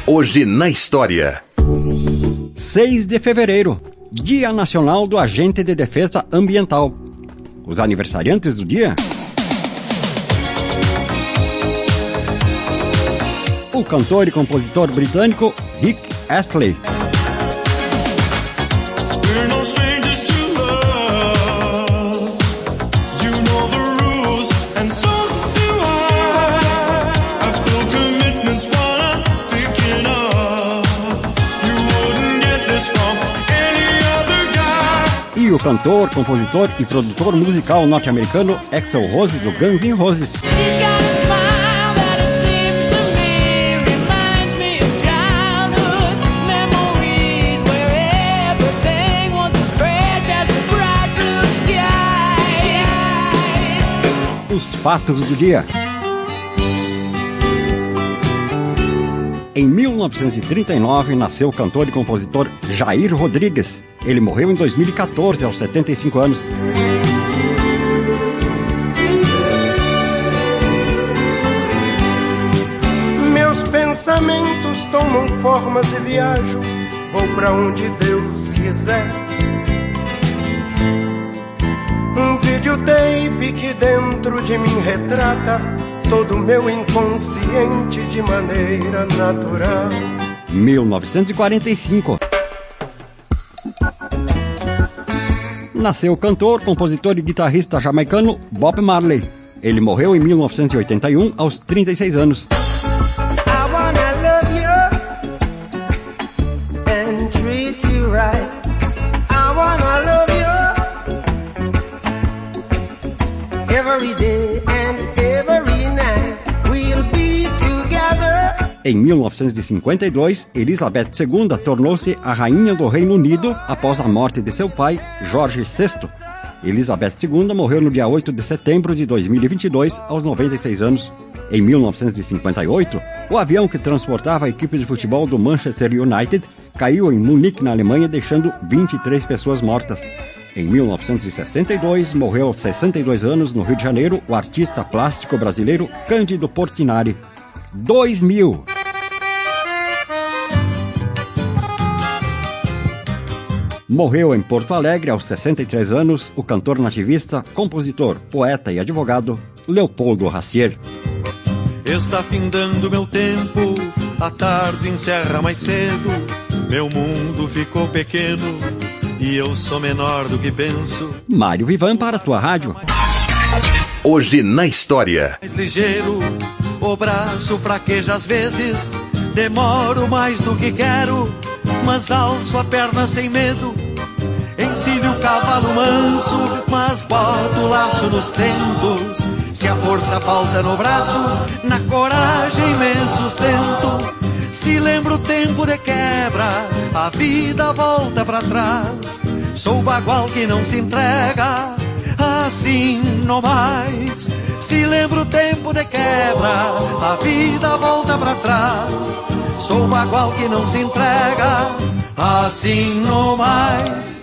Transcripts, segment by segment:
Hoje na história. 6 de fevereiro, Dia Nacional do Agente de Defesa Ambiental. Os aniversariantes do dia: o cantor e compositor britânico Rick Astley. E o cantor, compositor e produtor musical norte-americano Axl Rose, do Guns N' Roses. Os fatos do dia. Em 1939, nasceu o cantor e compositor Jair Rodrigues. Ele morreu em 2014, aos 75 anos. Meus pensamentos tomam formas e viajo, vou pra onde Deus quiser. Um videotape que dentro de mim retrata todo o meu inconsciente de maneira natural. 1945. Nasceu o cantor, compositor e guitarrista jamaicano Bob Marley. Ele morreu em 1981, aos 36 anos. I wanna love you and treat you right. I wanna love you every day and every night. We'll be together. Em 1952, Elizabeth II tornou-se a rainha do Reino Unido após a morte de seu pai, Jorge VI. Elizabeth II morreu no dia 8 de setembro de 2022, aos 96 anos. Em 1958, o avião que transportava a equipe de futebol do Manchester United caiu em Munique, na Alemanha, deixando 23 pessoas mortas. Em 1962, morreu aos 62 anos, no Rio de Janeiro, o artista plástico brasileiro Cândido Portinari. 2000. Morreu em Porto Alegre, aos 63 anos, o cantor nativista, compositor, poeta e advogado Leopoldo Racier. Está findando meu tempo, a tarde encerra mais cedo, meu mundo ficou pequeno e eu sou menor do que penso. Mário Vivan para a tua rádio. Hoje na história. Mais ligeiro, o braço fraqueja às vezes, demoro mais do que quero, mas alço a perna sem medo. Encilho o cavalo manso, mas boto o laço nos tentos. Se a força falta no braço, na coragem me sustento. Se lembro o tempo de quebra, a vida volta pra trás. Sou bagual que não se entrega, assim não mais. Se lembro o tempo de quebra, a vida volta pra trás. Sou bagual que não se entrega, assim não mais.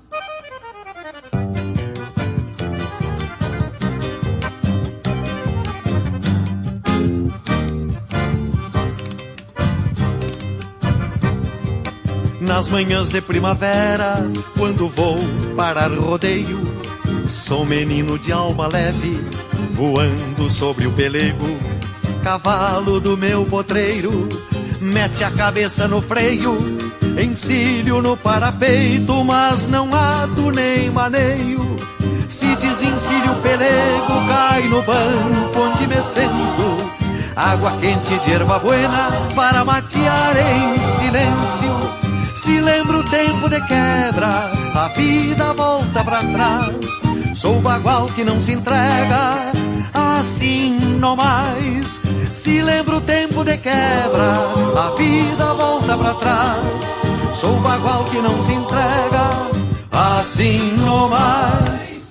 Nas manhãs de primavera, quando vou parar rodeio, sou menino de alma leve, voando sobre o pelego. Cavalo do meu potreiro, mete a cabeça no freio, encilho no parapeito, mas não ado nem maneio. Se desencilho o pelego, cai no banco onde me sento. Água quente de erva buena para matear em silêncio. Se lembro o tempo de quebra, a vida volta pra trás. Sou bagual que não se entrega, assim não mais. Se lembro o tempo de quebra, a vida volta pra trás. Sou bagual que não se entrega, assim não mais.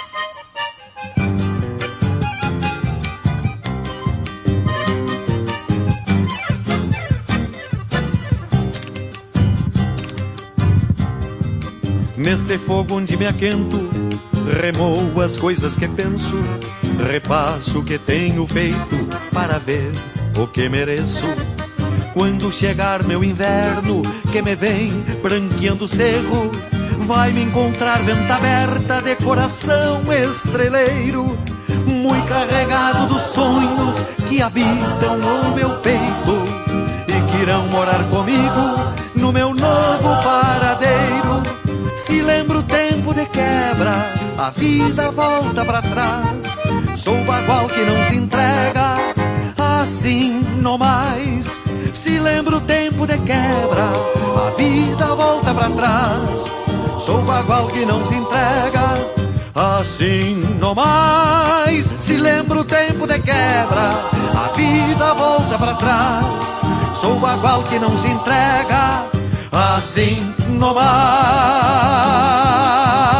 Neste fogo onde me aquento, remoo as coisas que penso, repasso o que tenho feito para ver o que mereço. Quando chegar meu inverno, que me vem branqueando o cerro, vai me encontrar venta aberta de coração estreleiro, muito carregado dos sonhos que habitam o meu peito e que irão morar comigo no meu novo paradeiro. Se lembro o tempo de quebra, a vida volta pra trás. Sou bagual que não se entrega assim nomais. Se lembro o tempo de quebra, a vida volta pra trás. Sou bagual que não se entrega assim nomais. Se lembro o tempo de quebra, a vida volta pra trás. Sou bagual que não se entrega assim nomais.